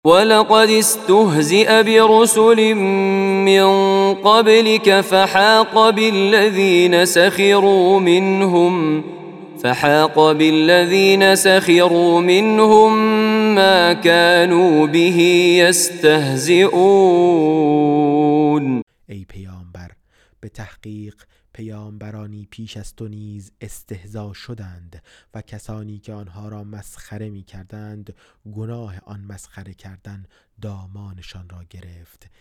ولقد استهزئ برسل من قبلك فحاق بالذين سخروا منهم ما كانوا به يستهزئون. ای پیامبر، به تحقیق پیامبرانی پیش از تو نیز استهزا شدند و کسانی که آنها را مسخره می کردند گناه آن مسخره کردن دامانشان را گرفت.